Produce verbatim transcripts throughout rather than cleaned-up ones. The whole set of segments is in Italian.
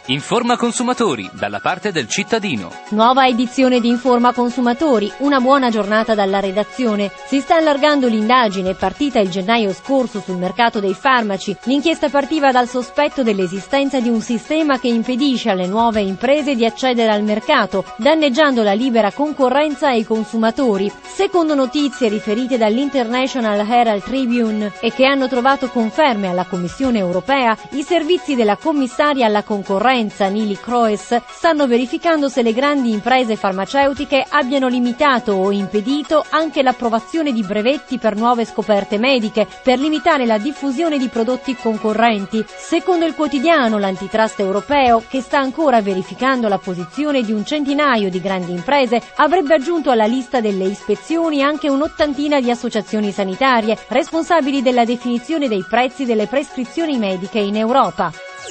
Informa Consumatori, dalla parte del cittadino. Nuova edizione di Informa Consumatori, una buona giornata dalla redazione. Si sta allargando l'indagine, partita il gennaio scorso sul mercato dei farmaci. L'inchiesta partiva dal sospetto dell'esistenza di un sistema che impedisce alle nuove imprese di accedere al mercato, danneggiando la libera concorrenza e i consumatori. Secondo notizie riferite dall'International Herald Tribune e che hanno trovato conferme alla Commissione europea, i servizi della commissaria alla concorrenza Neelie Kroes stanno verificando se le grandi imprese farmaceutiche abbiano limitato o impedito anche l'approvazione di brevetti per nuove scoperte mediche per limitare la diffusione di prodotti concorrenti. Secondo il quotidiano, l'antitrust europeo, che sta ancora verificando la posizione di un centinaio di grandi imprese, avrebbe aggiunto alla lista delle ispezioni anche un'ottantina di associazioni sanitarie responsabili della definizione dei prezzi delle prescrizioni mediche in Europa.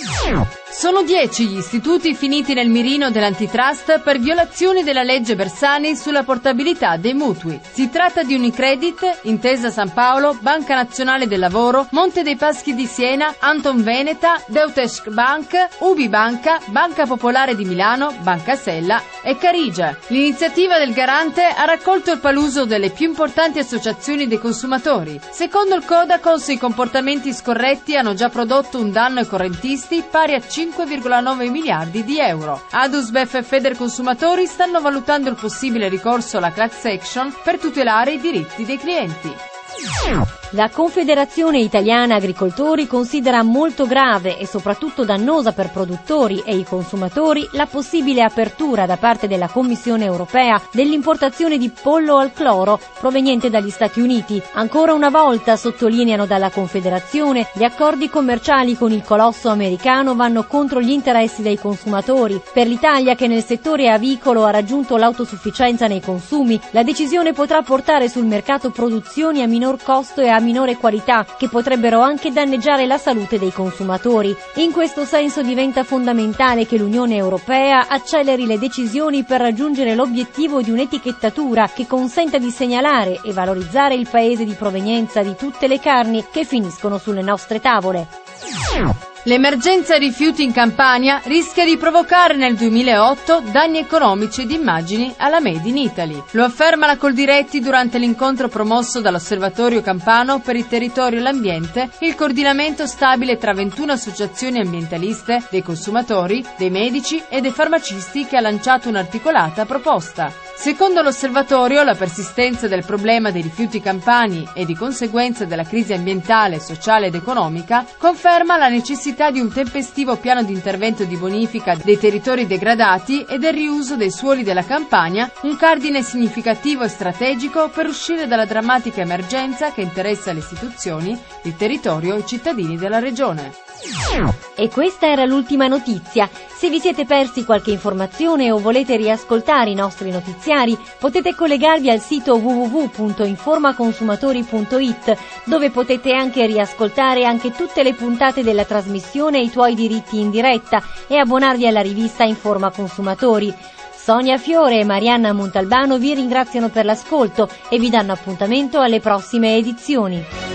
Sono dieci gli istituti finiti nel mirino dell'antitrust per violazioni della legge Bersani sulla portabilità dei mutui. Si tratta di Unicredit, Intesa San Paolo, Banca Nazionale del Lavoro, Monte dei Paschi di Siena, Anton Veneta, Deutsche Bank, Ubibanca, Banca Popolare di Milano, Banca Sella e Carigia. L'iniziativa del Garante ha raccolto il paluso delle più importanti associazioni dei consumatori. Secondo il Codacons, i comportamenti scorretti hanno già prodotto un danno ai correntisti pari a cinque virgola nove miliardi di euro. Adusbef e Federconsumatori stanno valutando il possibile ricorso alla class action per tutelare i diritti dei clienti. La Confederazione Italiana Agricoltori considera molto grave e soprattutto dannosa per produttori e i consumatori la possibile apertura da parte della Commissione europea dell'importazione di pollo al cloro proveniente dagli Stati Uniti. Ancora una volta, sottolineano dalla Confederazione, gli accordi commerciali con il colosso americano vanno contro gli interessi dei consumatori. Per l'Italia, che nel settore avicolo ha raggiunto l'autosufficienza nei consumi, la decisione potrà portare sul mercato produzioni a minor costo e a minore qualità, che potrebbero anche danneggiare la salute dei consumatori. In questo senso diventa fondamentale che l'Unione Europea acceleri le decisioni per raggiungere l'obiettivo di un'etichettatura che consenta di segnalare e valorizzare il paese di provenienza di tutte le carni che finiscono sulle nostre tavole. L'emergenza rifiuti in Campania rischia di provocare nel duemilaotto danni economici ed immagini alla Made in Italy. Lo afferma la Coldiretti durante l'incontro promosso dall'Osservatorio Campano per il territorio e l'ambiente, il coordinamento stabile tra ventuno associazioni ambientaliste, dei consumatori, dei medici e dei farmacisti, che ha lanciato un'articolata proposta. Secondo l'osservatorio, la persistenza del problema dei rifiuti campani e di conseguenza della crisi ambientale, sociale ed economica conferma la necessità di un tempestivo piano di intervento di bonifica dei territori degradati e del riuso dei suoli della Campania, un cardine significativo e strategico per uscire dalla drammatica emergenza che interessa le istituzioni, il territorio e i cittadini della regione. E questa era l'ultima notizia. Se vi siete persi qualche informazione o volete riascoltare i nostri notiziari, potete collegarvi al sito w w w punto informaconsumatori punto i t, dove potete anche riascoltare anche tutte le puntate della trasmissione I tuoi diritti in diretta e abbonarvi alla rivista Informa Consumatori. Sonia Fiore e Marianna Montalbano vi ringraziano per l'ascolto e vi danno appuntamento alle prossime edizioni.